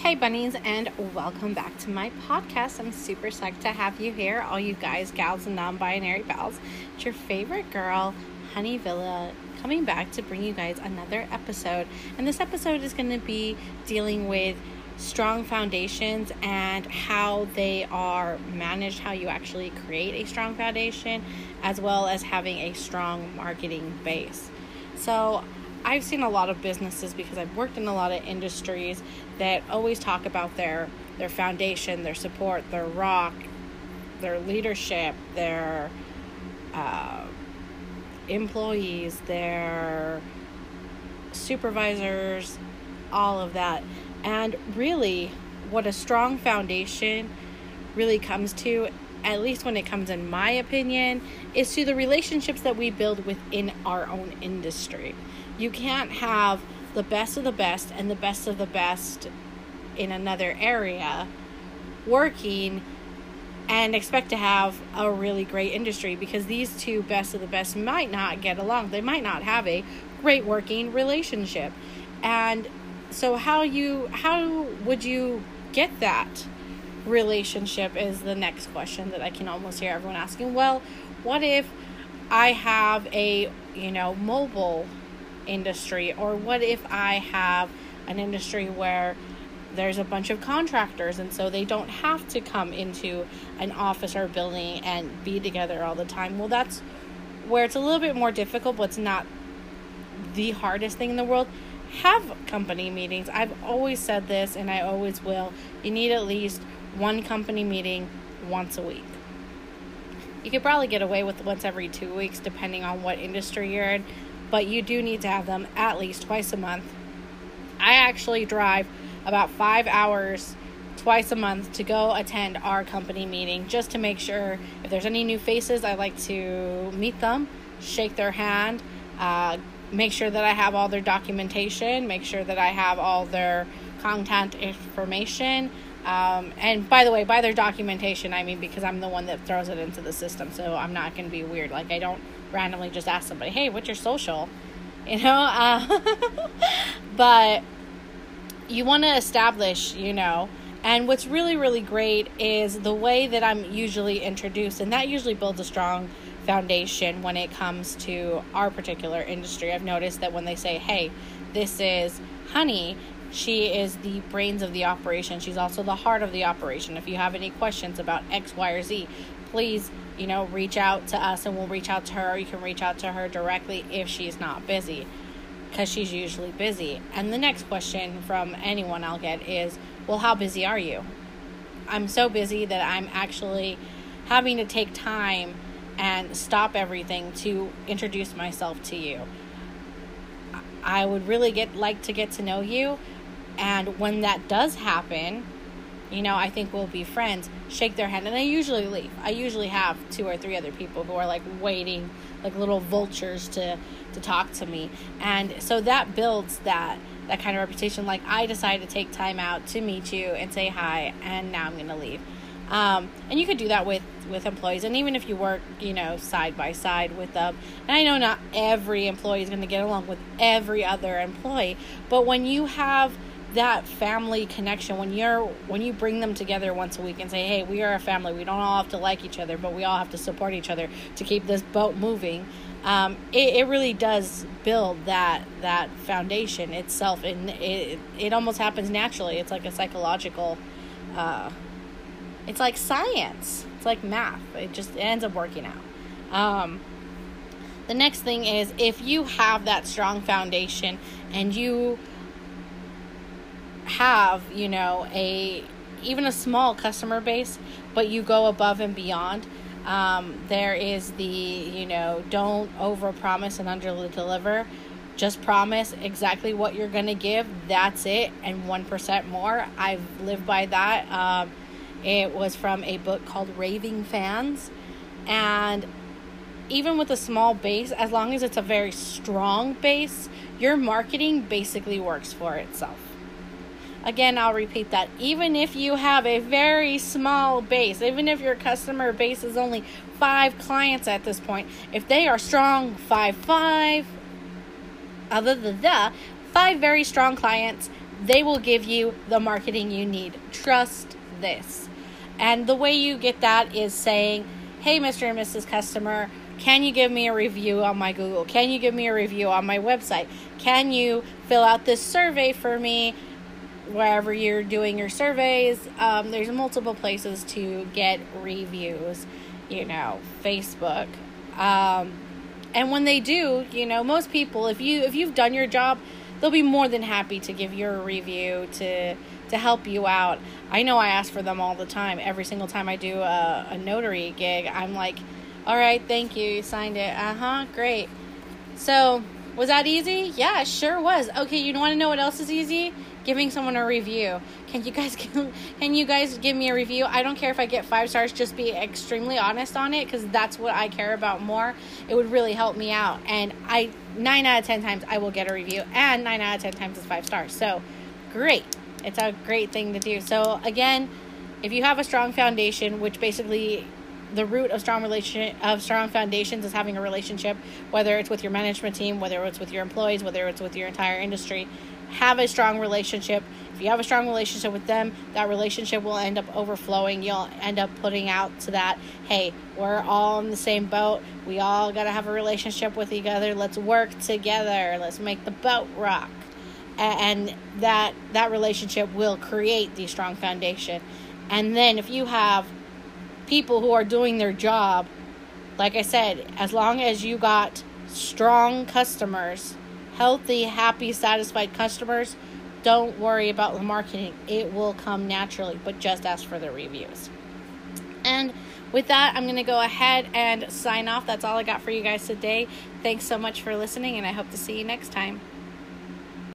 Hey bunnies, and welcome back to my podcast. I'm super psyched to have you here, all you guys, gals, and non-binary pals. It's your favorite girl, Honey Villa, coming back to bring you guys another episode. And this episode is going to be dealing with strong foundations and how they are managed, how you actually create a strong foundation, as well as having a strong marketing base. So I've seen a lot of businesses, because I've worked in a lot of industries, that always talk about their foundation, their support, their rock, their leadership, their employees, their supervisors, all of that. And really, what a strong foundation really comes to, at least when it comes in my opinion, is to the relationships that we build within our own industry. You can't have the best of the best and the best of the best in another area working and expect to have a really great industry, because these two best of the best might not get along. They might not have a great working relationship. And so how would you get that relationship is the next question that I can almost hear everyone asking. Well, what if I have a, mobile industry, or what if I have an industry where there's a bunch of contractors, and so they don't have to come into an office or building and be together all the time? Well, that's where it's a little bit more difficult, but it's not the hardest thing in the world. Have company meetings. I've always said this, and I always will. You need at least one company meeting once a week. You could probably get away with once every 2 weeks, depending on what industry you're in, but you do need to have them at least twice a month. I actually drive about 5 hours twice a month to go attend our company meeting, just to make sure if there's any new faces, I like to meet them, shake their hand, make sure that I have all their documentation, make sure that I have all their contact information. And by the way, by their documentation, I mean because I'm the one that throws it into the system, so I'm not going to be weird. Like, I don't randomly just ask somebody, hey, what's your social? But you want to establish, and what's really, really great is the way that I'm usually introduced, and that usually builds a strong foundation when it comes to our particular industry. I've noticed that when they say, hey, this is Honey, she is the brains of the operation. She's also the heart of the operation. If you have any questions about X, Y, or Z, please, reach out to us, and we'll reach out to her. Or you can reach out to her directly if she's not busy, because she's usually busy. And the next question from anyone I'll get is, well, how busy are you? I'm so busy that I'm actually having to take time and stop everything to introduce myself to you. I would really like to get to know you. And when that does happen, I think we'll be friends. Shake their hand, and I usually leave. I usually have 2 or 3 other people who are waiting, like little vultures to talk to me. And so that builds that kind of reputation. Like, I decided to take time out to meet you and say hi, and now I'm going to leave. And you could do that with employees, and even if you work, side by side with them. And I know not every employee is going to get along with every other employee, but when you have that family connection, when you bring them together once a week and say, hey, we are a family, we don't all have to like each other, but we all have to support each other to keep this boat moving, it really does build that foundation itself, and it almost happens naturally. It's like a psychological, it's like science, it's like math, it ends up working out. The next thing is, if you have that strong foundation and you have, even a small customer base, but you go above and beyond, there is the, don't overpromise and underdeliver. Just promise exactly what you're going to give. That's it. And 1% more. I've lived by that. It was from a book called Raving Fans. And even with a small base, as long as it's a very strong base, your marketing basically works for itself. Again, I'll repeat that. Even if you have a very small base, even if your customer base is only 5 clients at this point, if they are strong, 5 very strong clients, they will give you the marketing you need. Trust this. And the way you get that is saying, hey, Mr. and Mrs. Customer, can you give me a review on my Google? Can you give me a review on my website? Can you fill out this survey for me wherever you're doing your surveys? There's multiple places to get reviews, Facebook. And when they do, most people, if you've done your job, they'll be more than happy to give you a review to help you out. I know I ask for them all the time. Every single time I do a notary gig, I'm like, all right, thank you. You signed it. Great. So, was that easy? Yeah, it sure was. Okay, you want to know what else is easy? Giving someone a review. Can you guys give me a review? I don't care if I get 5 stars. Just be extremely honest on it, because that's what I care about more. It would really help me out. And 9 out of 10 times I will get a review, and 9 out of 10 times it's 5 stars. So, great. It's a great thing to do. So, again, if you have a strong foundation, which basically the root of strong foundations is having a relationship, whether it's with your management team, whether it's with your employees, whether it's with your entire industry, have a strong relationship. If you have a strong relationship with them, that relationship will end up overflowing. You'll end up putting out to that, hey, we're all in the same boat. We all got to have a relationship with each other. Let's work together. Let's make the boat rock. And that relationship will create the strong foundation. And then if you have people who are doing their job, like I said, as long as you got strong customers, healthy, happy, satisfied customers, don't worry about the marketing. It will come naturally, but just ask for the reviews. And with that, I'm going to go ahead and sign off. That's all I got for you guys today. Thanks so much for listening, and I hope to see you next time.